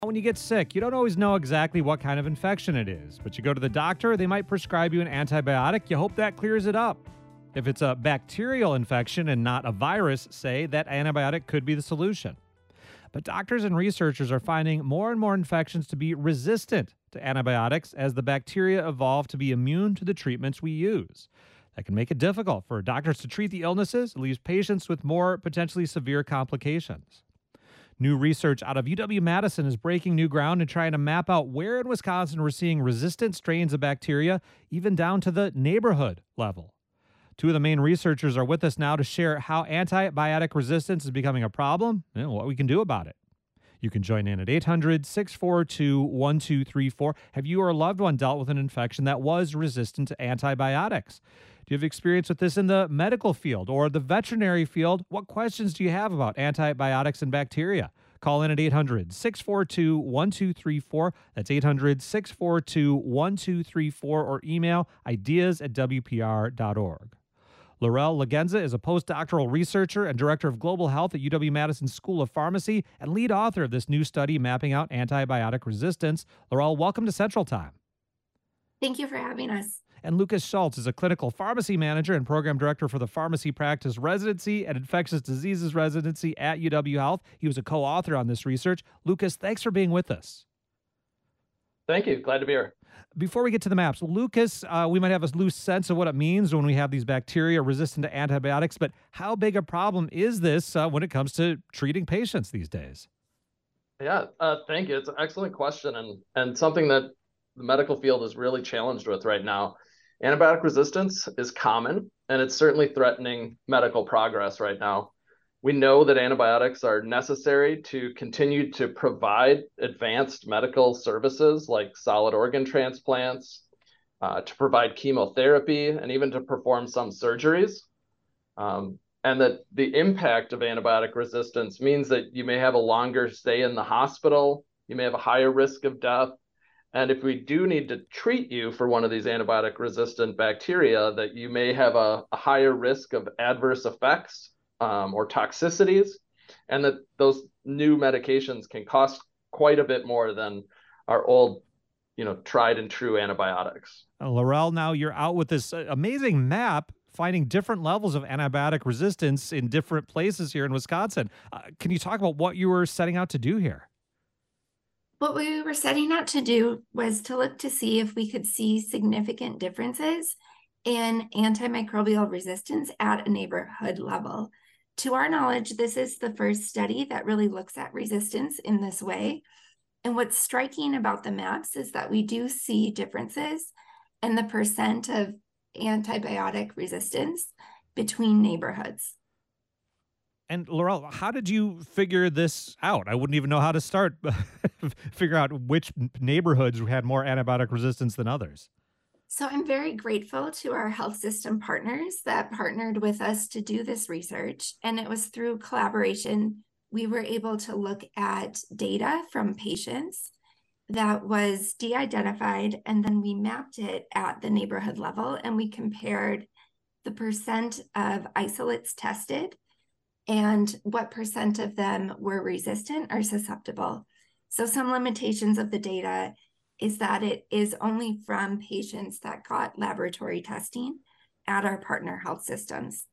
When you get sick, you don't always know exactly what kind of infection it is, but you go to the doctor, they might prescribe you an antibiotic. You hope that clears it up. If it's a bacterial infection and not a virus, say, that antibiotic could be the solution. But doctors and researchers are finding more and more infections to be resistant to antibiotics as the bacteria evolve to be immune to the treatments we use. That can make it difficult for doctors to treat the illnesses. It leaves patients with more potentially severe complications. New research out of UW-Madison is breaking new ground and trying to map out where in Wisconsin we're seeing resistant strains of bacteria, even down to the neighborhood level. Two of the main researchers are with us now to share how antibiotic resistance is becoming a problem and what we can do about it. You can join in at 800-642-1234. Have you or a loved one dealt with an infection that was resistant to antibiotics? Do you have experience with this in the medical field or the veterinary field? What questions do you have about antibiotics and bacteria? Call in at 800-642-1234. That's 800-642-1234 or email ideas@wpr.org. Laurel Lagenza is a postdoctoral researcher and director of global health at UW-Madison School of Pharmacy and lead author of this new study mapping out antibiotic resistance. Laurel, welcome to Central Time. Thank you for having us. And Lucas Schultz is a clinical pharmacy manager and program director for the Pharmacy Practice Residency and Infectious Diseases Residency at UW Health. He was a co-author on this research. Lucas, thanks for being with us. Thank you. Glad to be here. Before we get to the maps, Lucas, we might have a loose sense of what it means when we have these bacteria resistant to antibiotics, but how big a problem is this when it comes to treating patients these days? Yeah, thank you. It's an excellent question and something that the medical field is really challenged with right now. Antibiotic resistance is common, and it's certainly threatening medical progress right now. We know that antibiotics are necessary to continue to provide advanced medical services like solid organ transplants, to provide chemotherapy, and even to perform some surgeries. And that the impact of antibiotic resistance means that you may have a longer stay in the hospital, you may have a higher risk of death, and if we do need to treat you for one of these antibiotic-resistant bacteria, that you may have a higher risk of adverse effects or toxicities, and that those new medications can cost quite a bit more than our old, tried and true antibiotics. Laurel, now you're out with this amazing map finding different levels of antibiotic resistance in different places here in Wisconsin. Can you talk about what you were setting out to do here? What we were setting out to do was to look to see if we could see significant differences in antimicrobial resistance at a neighborhood level. To our knowledge, this is the first study that really looks at resistance in this way. And what's striking about the maps is that we do see differences in the percent of antibiotic resistance between neighborhoods. And Laurel, how did you figure this out? I wouldn't even know how to start figure out which neighborhoods had more antibiotic resistance than others. So I'm very grateful to our health system partners that partnered with us to do this research. And it was through collaboration, we were able to look at data from patients that was de-identified, and then we mapped it at the neighborhood level, and we compared the percent of isolates tested and what percent of them were resistant or susceptible. So some limitations of the data is that it is only from patients that got laboratory testing at our partner health systems.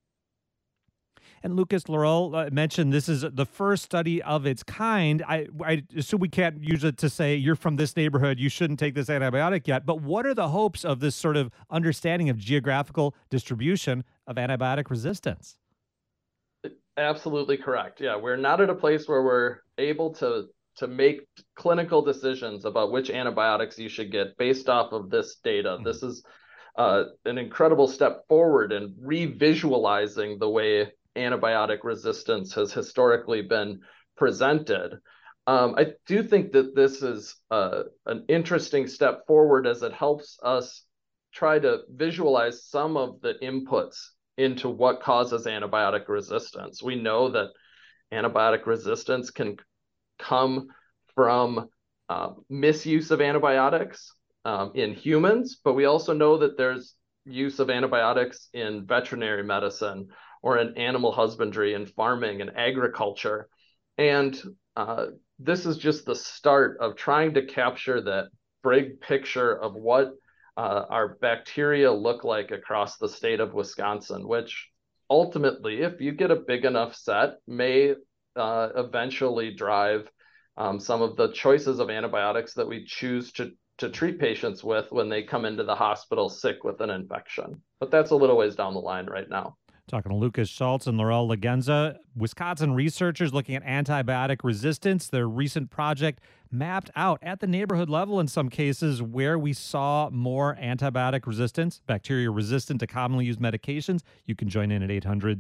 And Lucas, Laurel mentioned this is the first study of its kind. I assume we can't use it to say you're from this neighborhood, you shouldn't take this antibiotic yet. But what are the hopes of this sort of understanding of geographical distribution of antibiotic resistance? Absolutely correct. Yeah, we're not at a place where we're able to make clinical decisions about which antibiotics you should get based off of this data. This is an incredible step forward in revisualizing the way antibiotic resistance has historically been presented. I do think that this is an interesting step forward as it helps us try to visualize some of the inputs into what causes antibiotic resistance. We know that antibiotic resistance can come from misuse of antibiotics in humans, but we also know that there's use of antibiotics in veterinary medicine or in animal husbandry and farming and agriculture. And this is just the start of trying to capture that big picture of what our bacteria look like across the state of Wisconsin, which ultimately, if you get a big enough set, may eventually drive some of the choices of antibiotics that we choose to treat patients with when they come into the hospital sick with an infection. But that's a little ways down the line right now. Talking to Lucas Schultz and Laurel Lagenza, Wisconsin researchers looking at antibiotic resistance. Their recent project mapped out at the neighborhood level in some cases where we saw more antibiotic resistance, bacteria resistant to commonly used medications. You can join in at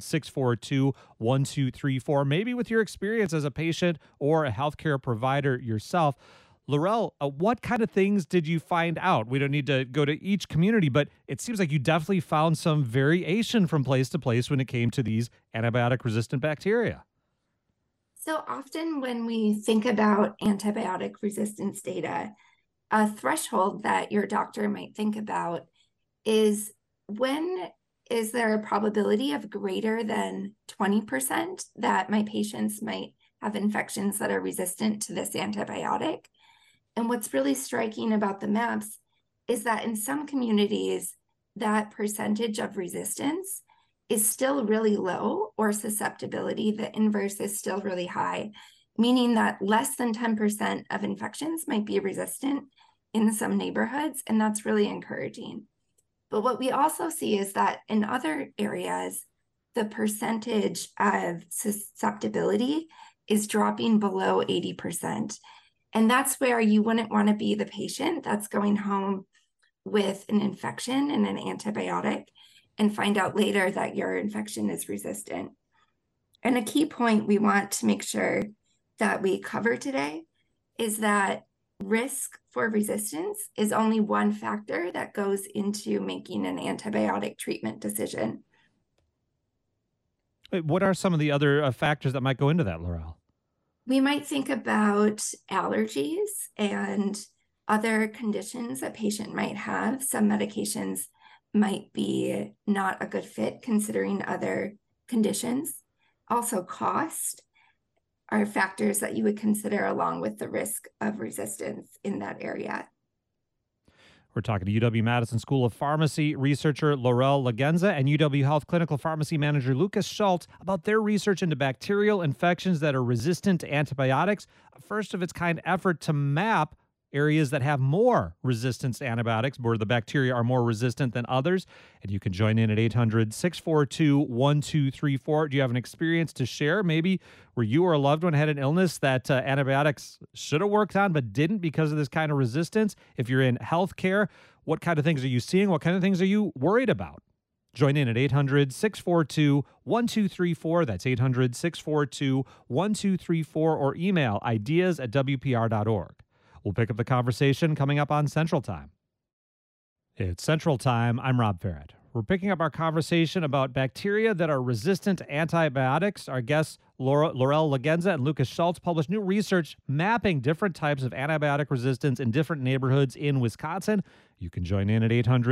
800-642-1234, maybe with your experience as a patient or a healthcare provider yourself. Laurel, what kind of things did you find out? We don't need to go to each community, but it seems like you definitely found some variation from place to place when it came to these antibiotic-resistant bacteria. So often when we think about antibiotic resistance data, a threshold that your doctor might think about is, when is there a probability of greater than 20% that my patients might have infections that are resistant to this antibiotic? And what's really striking about the maps is that in some communities, that percentage of resistance is still really low, or susceptibility, the inverse is still really high, meaning that less than 10% of infections might be resistant in some neighborhoods, and that's really encouraging. But what we also see is that in other areas, the percentage of susceptibility is dropping below 80%. And that's where you wouldn't want to be the patient that's going home with an infection and an antibiotic and find out later that your infection is resistant. And a key point we want to make sure that we cover today is that risk for resistance is only one factor that goes into making an antibiotic treatment decision. What are some of the other factors that might go into that, Laurel? We might think about allergies and other conditions a patient might have. Some medications might be not a good fit considering other conditions. Also, cost are factors that you would consider along with the risk of resistance in that area. We're talking to UW-Madison School of Pharmacy researcher Laurel Lagenza and UW Health Clinical Pharmacy Manager Lucas Schultz about their research into bacterial infections that are resistant to antibiotics, a first-of-its-kind effort to map areas that have more resistance to antibiotics, where the bacteria are more resistant than others. And you can join in at 800-642-1234. Do you have an experience to share, maybe where you or a loved one had an illness that antibiotics should have worked on but didn't because of this kind of resistance? If you're in healthcare, what kind of things are you seeing? What kind of things are you worried about? Join in at 800-642-1234. That's 800-642-1234, or email ideas@wpr.org. We'll pick up the conversation coming up on Central Time. It's Central Time. I'm Rob Farrett. We're picking up our conversation about bacteria that are resistant to antibiotics. Our guests, Laurel Lagenza and Lucas Schultz, published new research mapping different types of antibiotic resistance in different neighborhoods in Wisconsin. You can join in at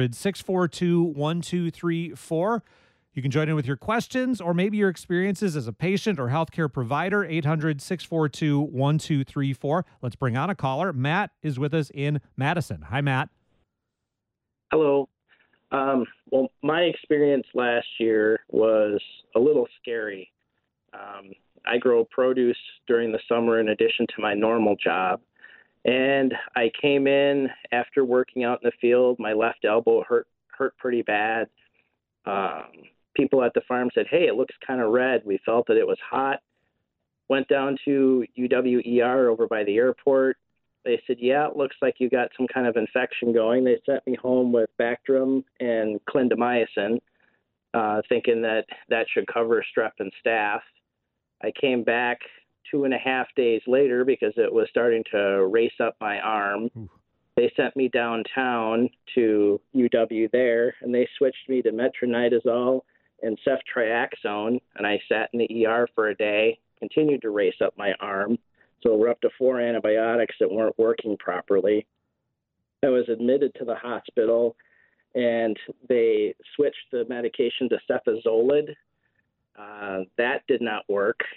800-642-1234. You can join in with your questions or maybe your experiences as a patient or healthcare provider, 800-642-1234. Let's bring on a caller. Matt is with us in Madison. Hi, Matt. Hello. Well, my experience last year was a little scary. I grow produce during the summer in addition to my normal job. And I came in after working out in the field. My left elbow hurt pretty bad. People at the farm said, "Hey, it looks kind of red." We felt that it was hot. Went down to UWER over by the airport. They said, "Yeah, it looks like you got some kind of infection going." They sent me home with Bactrim and clindamycin, thinking that should cover strep and staph. I came back 2.5 days later because it was starting to race up my arm. They sent me downtown to UW there, and they switched me to metronidazole and ceftriaxone, and I sat in the ER for a day, continued to race up my arm. So we're up to 4 antibiotics that weren't working properly. I was admitted to the hospital, and they switched the medication to cefazolid. That did not work.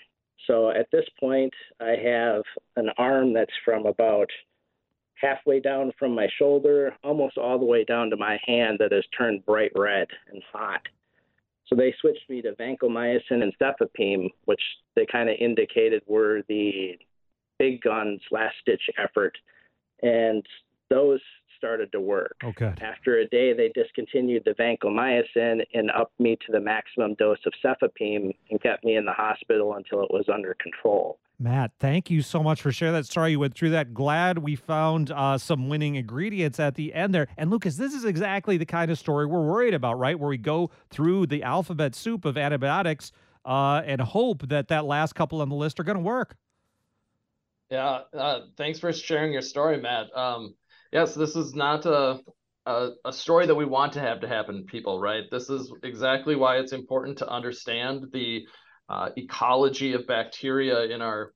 So at this point, I have an arm that's from about halfway down from my shoulder, almost all the way down to my hand that has turned bright red and hot. So they switched me to vancomycin and cefepime, which they kind of indicated were the big guns last ditch effort. And those started to work. Oh, good. After a day, they discontinued the vancomycin and upped me to the maximum dose of cefepime and kept me in the hospital until it was under control. Matt, thank you so much for sharing that story. You went through that. Glad we found some winning ingredients at the end there. And Lucas, this is exactly the kind of story we're worried about, right? Where we go through the alphabet soup of antibiotics and hope that that last couple on the list are going to work. Yeah, thanks for sharing your story, Matt. Yes, this is not a story that we want to have to happen to people, right? This is exactly why it's important to understand the ecology of bacteria in our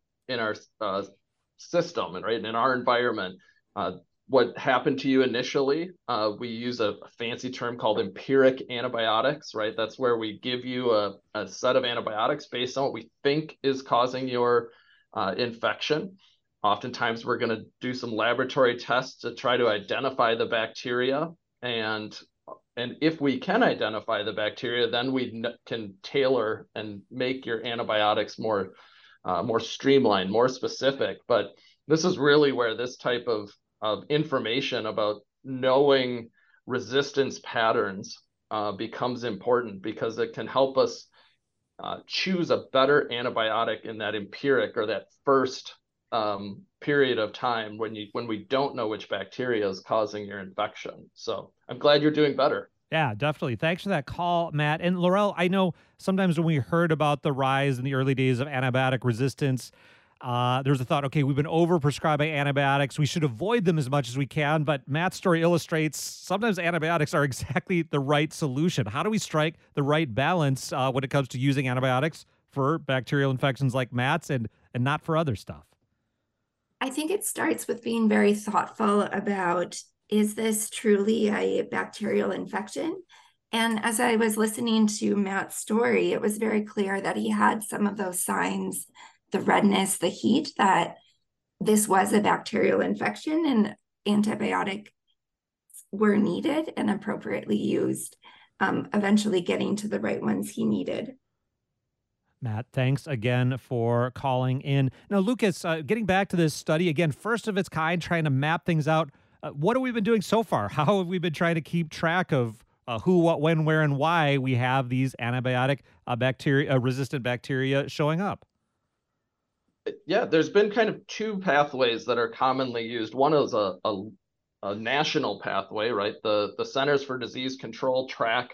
system and right in our environment. What happened to you initially? We use a fancy term called empiric antibiotics, right? That's where we give you a set of antibiotics based on what we think is causing your infection. Oftentimes, we're going to do some laboratory tests to try to identify the bacteria, and if we can identify the bacteria, then we can tailor and make your antibiotics more streamlined, more specific. But this is really where this type of information about knowing resistance patterns becomes important, because it can help us choose a better antibiotic in that empiric or that first period of time when we don't know which bacteria is causing your infection. So I'm glad you're doing better. Yeah, definitely. Thanks for that call, Matt. And Laurel, I know sometimes when we heard about the rise in the early days of antibiotic resistance, there was a thought, okay, we've been overprescribing antibiotics. We should avoid them as much as we can. But Matt's story illustrates sometimes antibiotics are exactly the right solution. How do we strike the right balance when it comes to using antibiotics for bacterial infections like Matt's and not for other stuff? I think it starts with being very thoughtful about, is this truly a bacterial infection? And as I was listening to Matt's story, it was very clear that he had some of those signs, the redness, the heat, that this was a bacterial infection and antibiotics were needed and appropriately used, eventually getting to the right ones he needed. Matt, thanks again for calling in. Now, Lucas, getting back to this study, again, first of its kind, trying to map things out. What have we been doing so far? How have we been trying to keep track of who, what, when, where, and why we have these antibiotic resistant bacteria showing up? Yeah, there's been kind of two pathways that are commonly used. One is a national pathway, right? The Centers for Disease Control track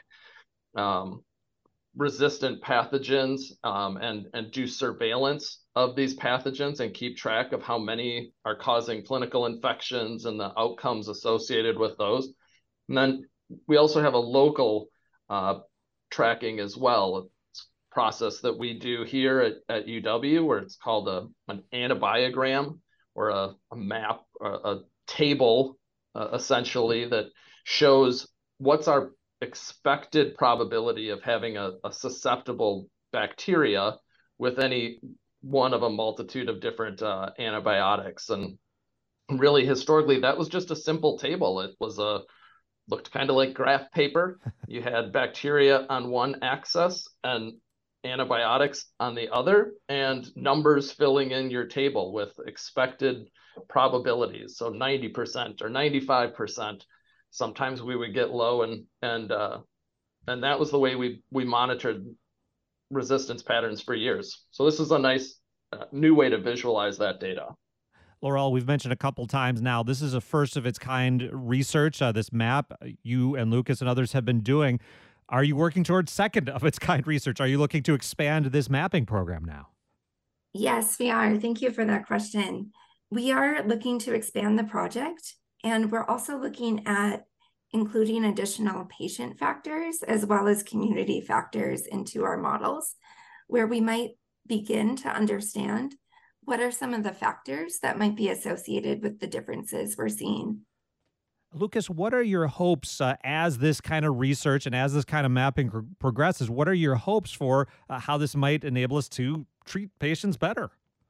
resistant pathogens and do surveillance of these pathogens and keep track of how many are causing clinical infections and the outcomes associated with those. And then we also have a local tracking as well. It's a process that we do here at UW, where it's called an antibiogram, or a map, or a table, essentially, that shows what's our expected probability of having a susceptible bacteria with any one of a multitude of different antibiotics. And really, historically, that was just a simple table. It was looked kind of like graph paper. You had bacteria on one axis and antibiotics on the other, and numbers filling in your table with expected probabilities. So 90% or 95%. Sometimes we would get low, and that was the way we monitored resistance patterns for years. So this is a nice new way to visualize that data. Laurel, we've mentioned a couple times now, this is a first of its kind research, this map you and Lucas and others have been doing. Are you working towards second of its kind research? Are you looking to expand this mapping program now? Yes, we are. Thank you for that question. We are looking to expand the project, and we're also looking at including additional patient factors as well as community factors into our models, where we might begin to understand what are some of the factors that might be associated with the differences we're seeing. Lucas, what are your hopes as this kind of research and as this kind of mapping progresses? What are your hopes for how this might enable us to treat patients better?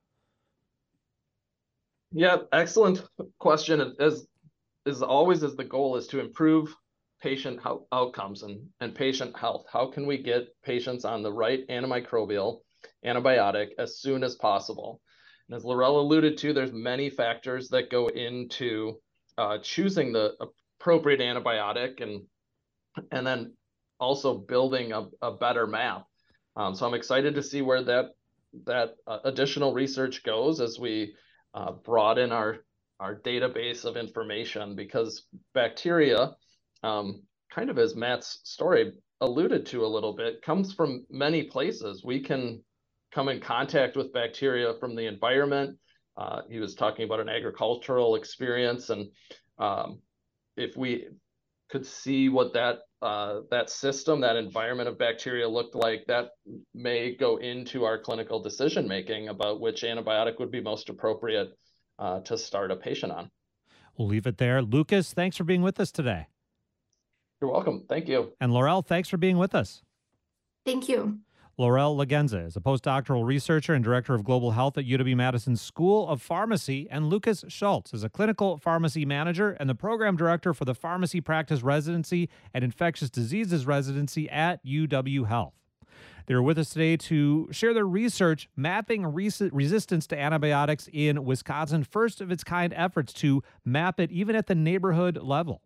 Yeah, excellent question. As always, as the goal is to improve patient outcomes and patient health. How can we get patients on the right antimicrobial antibiotic as soon as possible? And as Laurel alluded to, there's many factors that go into choosing the appropriate antibiotic and then also building a better map. So I'm excited to see where that additional research goes as we broaden our database of information, because bacteria, kind of as Matt's story alluded to a little bit, comes from many places. We can come in contact with bacteria from the environment. He was talking about an agricultural experience, and if we could see what that system, that environment of bacteria looked like, that may go into our clinical decision making about which antibiotic would be most appropriate to start a patient on. We'll leave it there. Lucas, thanks for being with us today. You're welcome. Thank you. And Laurel, thanks for being with us. Thank you. Laurel Lagenza is a postdoctoral researcher and director of global health at UW-Madison School of Pharmacy, and Lucas Schultz is a clinical pharmacy manager and the program director for the pharmacy practice residency and infectious diseases residency at UW Health. They're with us today to share their research mapping resistance to antibiotics in Wisconsin, first of its kind efforts to map it even at the neighborhood level.